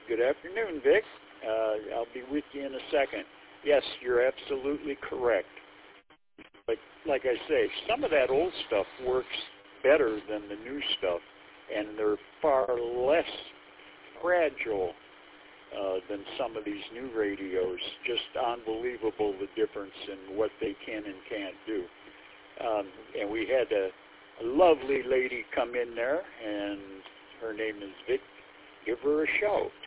Good afternoon, Vic. I'll be with you in a second. Yes, you're absolutely correct. But like I say, some of that old stuff works better than the new stuff, and they're far less fragile than some of these new radios. Just unbelievable the difference in what they can and can't do. And we had a lovely lady come in there, and her name is Vic. Give her a shout.